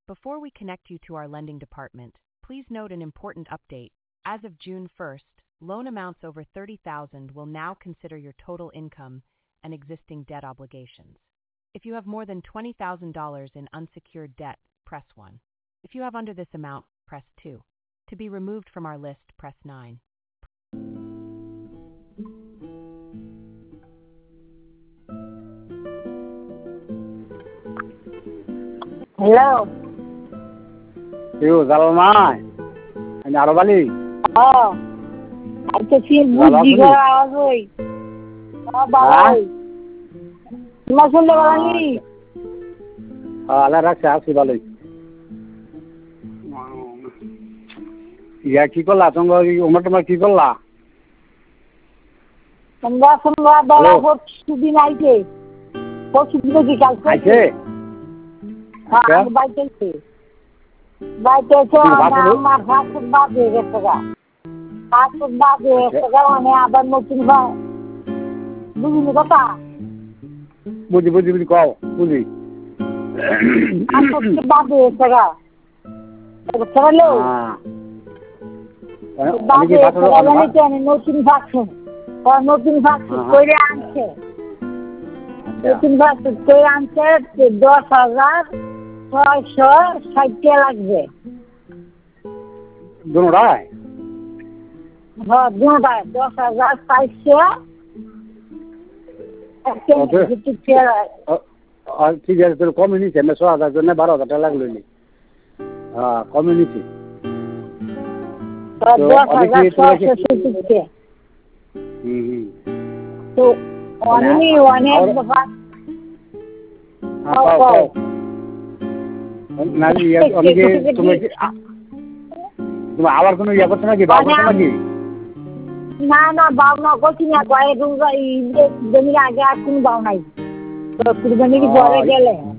Before we connect you to our lending department, please note an important update. As of June 1st, loan amounts over $30,000 will now consider your total income and existing debt obligations. If you have more than $20,000 in unsecured debt, press 1. If you have under this amount, press 2. To be removed from our list, press 9. Hello. You Zalman. And Arabali. Oh. I can see Buji Garaway. Oh, Bawai. Masul Bawani. Allah Raksa Sibali. Ya কি করলা তুমি ওমরটা কি করলা তোমরা তোমরা বলা প্রতিদিন আইতে প্রতিদিন কি কাজ করতে হ্যাঁ বাইতে তো আমার ফাস্ট বাদ হয়ে গেছে গা ফাস্ট বাদ হয়ে গেছে গা মানে আবার নতুন ভাই বুঝলি কথা বুঝি কও বুঝি ফাস্ট বাদ হয়ে গেছে গা চলো বাদে নতুন ভাষণ করে আনছে নতুন ভাষণ করে আনছে 10,660 লাগবে দুটায় হ্যাঁ দুটায় 10,400 ঠিক আছে তোর কমে নিচ্ছে 6,000 জন্য 12,000 টাকা লাগলো হ্যাঁ কমে নিচ্ছে तो 10,470 तो অনেক বাবা না অনেকে তুমি আবার কোনো ইয়ে করছো নাকি বাবা নাকি না বাবা করছি না কয়েক জমির আগে আর কোনো বাবা নাই তো কুরবানি কি পরে গেলে